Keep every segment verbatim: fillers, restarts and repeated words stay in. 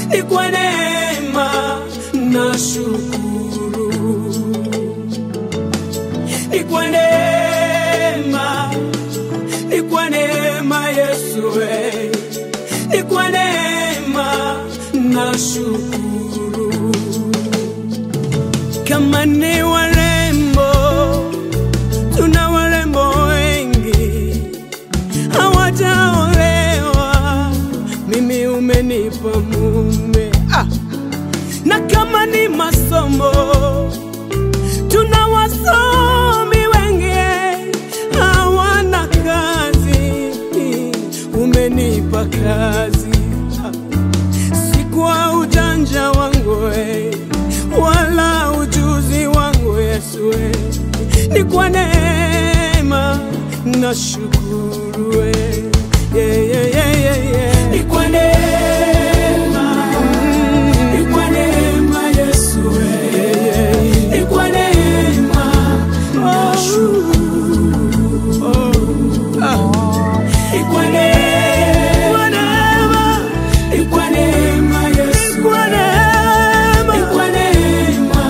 ni kwa neema nashukuru, ni kwa neema, ni kwa neema Yesu we, ni kwa neema nashukuru. Kama ni warembo, tuna warembo wengi hawajaolewa, mimi umenipa mume. Ah! Na kama ni masomo, tuna wasomi wengi hawana kazi, umenipa kazi. Ah! Si kwa ujanja wangu we, wala ujuzi wangu Yesu we, ni kwa neema nashukuru we. Yeah, yeah, yeah, yeah, yeah. Ni kwa neema, ni kwa neema Yesu we, ni kwa neema nashukuru. Ni kwa neema, ni kwa neema Yesu, ni kwa neema, ni kwa neema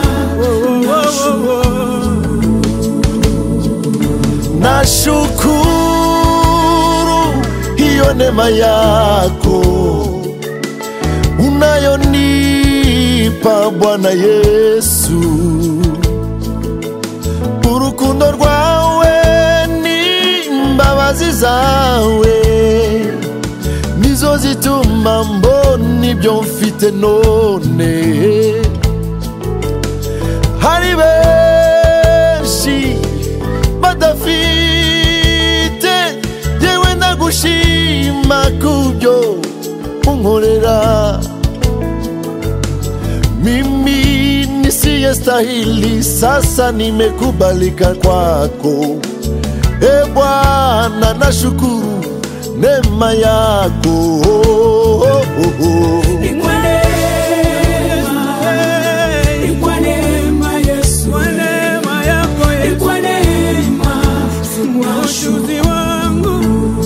nashukuru hiyo neema yako unayonipa Bwana Yesu. Urukundo rwawe n'imbabazi zawe nizo zituma mbona ibyo mfite none. Hari benshi badafite, yewe ndagushima kubyo unkorera. Mimi nisiyestahili, sasa nimekubalika kwako. E Bwana, nashukuru neema yako. Ni kwa neema, ni kwa neema Yesu, kwa neema yako, ni kwa neema, si kwa ujuzi wangu.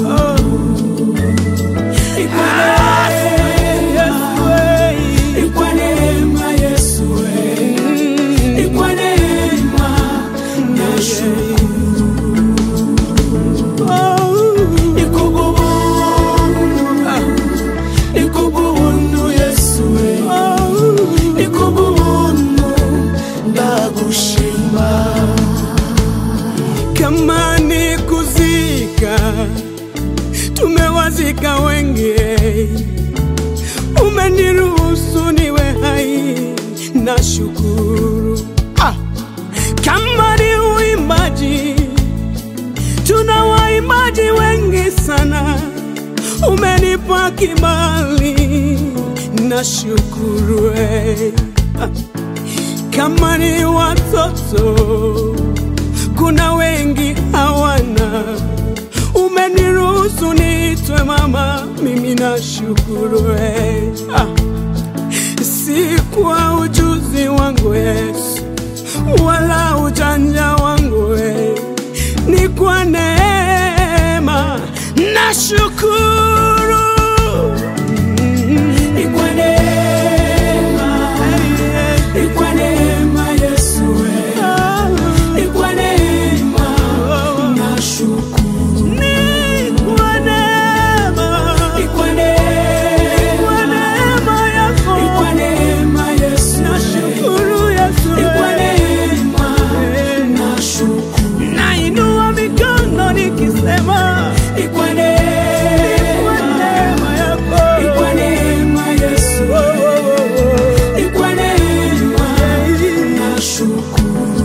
Ni kwa neema, ni kwa neema Yesu, ni kwa neema nashukuru. Kama ni kuzika, tumewazika wengi, umeniruhusu niwe hai, nashukuru. Ah! Kama ni uimbaji, tuna waimbaji wengi sana, umenipa kibali, nashukuru. Ah! Kama ni watoto, kuna wengi hawana, umeniruhusu niitwe mama, mimi nashukuru. Ah! Si kwa ujuzi wangu Yesu, wala ujanja wangu, ni kwa neema nashukuru. Ni kwa neema, ni kwa neema Yesu, ni kwa neema nashukuru. Ni kwa neema, ni kwa neema yako, ni kwa neema Yesu, nashukuru Yesu, ni kwa neema nashukuru. Nainua mikono nikisema ni kwa neema yako, ni kwa neema Yesu, ni kwa neema nashukuru.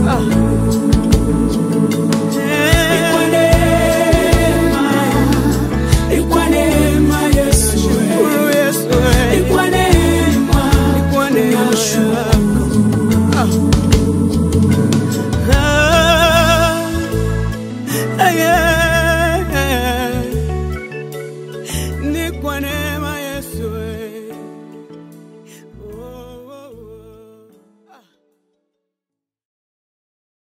Ni kwa neema, ni kwa neema Yesu, ni kwa neema nashukuru. Ni kwa neema Yesu.